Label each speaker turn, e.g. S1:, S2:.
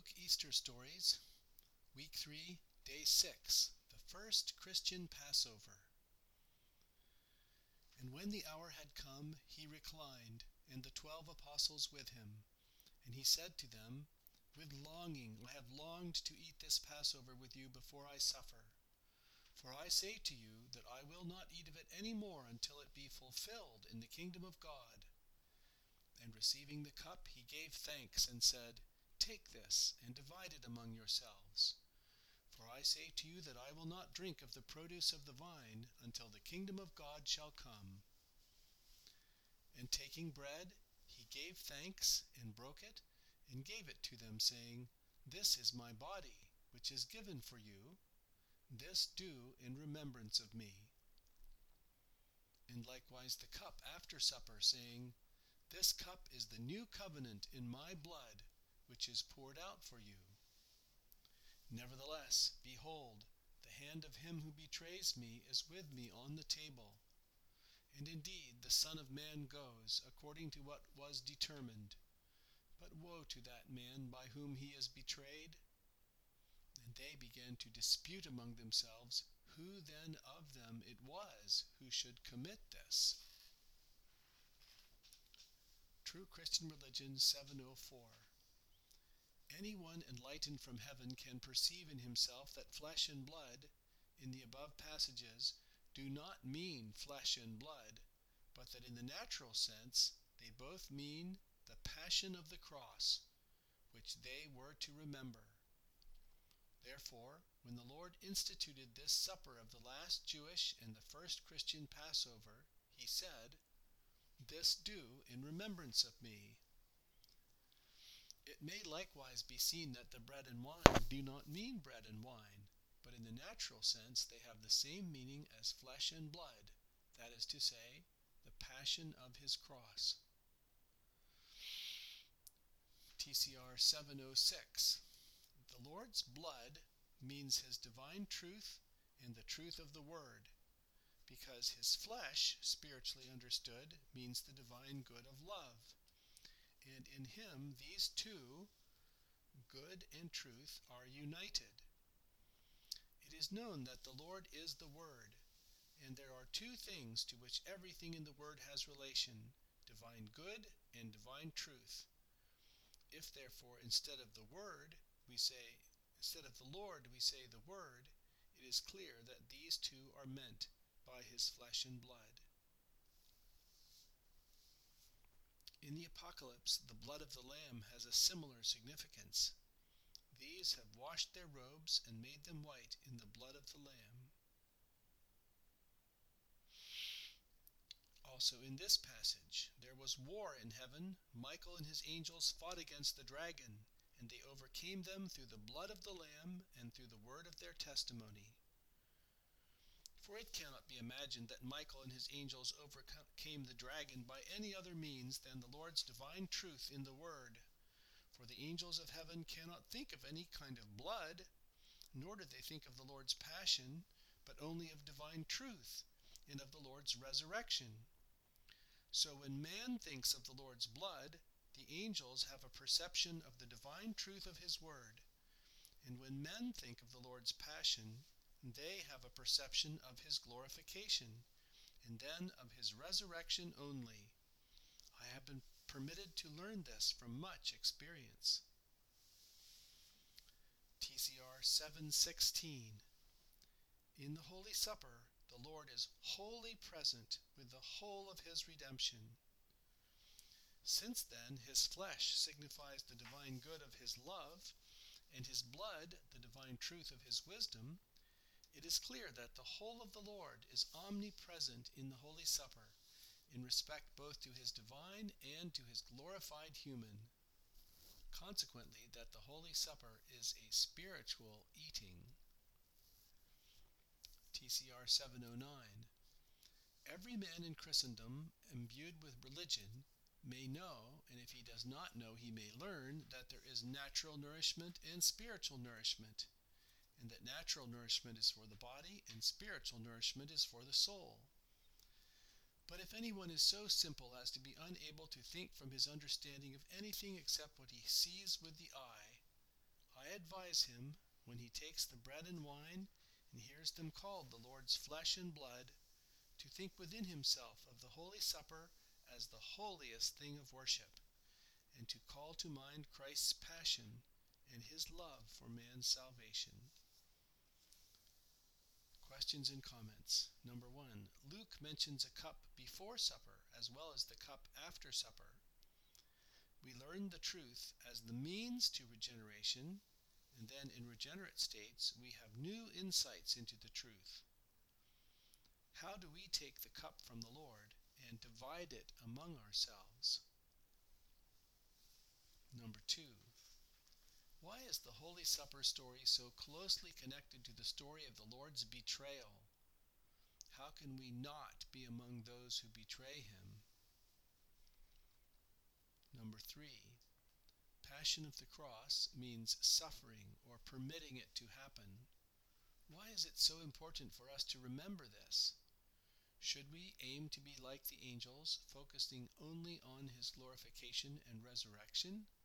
S1: Luke Easter Stories, Week 3, Day 6, the first Christian Passover. And when the hour had come, he reclined, and the 12 apostles with him. And he said to them, With longing I have longed to eat this Passover with you before I suffer. For I say to you that I will not eat of it any more until it be fulfilled in the kingdom of God. And receiving the cup, he gave thanks and said, Take this and divide it among yourselves. For I say to you that I will not drink of the produce of the vine until the kingdom of God shall come. And taking bread, he gave thanks and broke it and gave it to them, saying, This is my body, which is given for you. This do in remembrance of me. And likewise the cup after supper, saying, This cup is the new covenant in my blood, which is poured out for you. Nevertheless, behold, the hand of him who betrays me is with me on the table. And indeed the Son of Man goes according to what was determined. But woe to that man by whom he is betrayed. And they began to dispute among themselves who then of them it was who should commit this. True Christian Religion 704. Anyone enlightened from heaven can perceive in himself that flesh and blood, in the above passages, do not mean flesh and blood, but that in the natural sense they both mean the passion of the cross, which they were to remember. Therefore, when the Lord instituted this supper of the last Jewish and the first Christian Passover, he said, This do in remembrance of me. It may likewise be seen that the bread and wine do not mean bread and wine, but in the natural sense they have the same meaning as flesh and blood, that is to say, the passion of his cross. TCR 706. The Lord's blood means his divine truth and the truth of the Word, because his flesh, spiritually understood, means the divine good of love. And in him these two, good and truth, are united. It is known that the Lord is the Word, and there are two things to which everything in the Word has relation, divine good and divine truth. If therefore instead of the Lord we say the Word, it is clear that these two are meant by his flesh and blood. In the Apocalypse, the blood of the Lamb has a similar significance. These have washed their robes and made them white in the blood of the Lamb. Also in this passage, there was war in heaven. Michael and his angels fought against the dragon, and they overcame them through the blood of the Lamb and through the word of their testimony. For it cannot be imagined that Michael and his angels overcame the dragon by any other means than the Lord's divine truth in the Word. For the angels of heaven cannot think of any kind of blood, nor do they think of the Lord's passion, but only of divine truth and of the Lord's resurrection. So when man thinks of the Lord's blood, the angels have a perception of the divine truth of his Word. And when men think of the Lord's passion, they have a perception of his glorification, and then of his resurrection only. I have been permitted to learn this from much experience. TCR 716. In the Holy Supper, the Lord is wholly present with the whole of his redemption. Since then his flesh signifies the divine good of his love, and his blood the divine truth of his wisdom, it is clear that the whole of the Lord is omnipresent in the Holy Supper, in respect both to his divine and to his glorified human. Consequently, that the Holy Supper is a spiritual eating. TCR 709. Every man in Christendom imbued with religion may know, and if he does not know, he may learn, that there is natural nourishment and spiritual nourishment, and that natural nourishment is for the body and spiritual nourishment is for the soul. But if anyone is so simple as to be unable to think from his understanding of anything except what he sees with the eye, I advise him, when he takes the bread and wine, and hears them called the Lord's flesh and blood, to think within himself of the Holy Supper as the holiest thing of worship, and to call to mind Christ's passion and his love for man's salvation. Questions and comments. Number 1. Luke mentions a cup before supper as well as the cup after supper. We learn the truth as the means to regeneration, and then in regenerate states we have new insights into the truth. How do we take the cup from the Lord and divide it among ourselves? Number 2. Why is the Holy Supper story so closely connected to the story of the Lord's betrayal? How can we not be among those who betray him? Number 3. Passion of the Cross means suffering or permitting it to happen. Why is it so important for us to remember this? Should we aim to be like the angels, focusing only on his glorification and resurrection?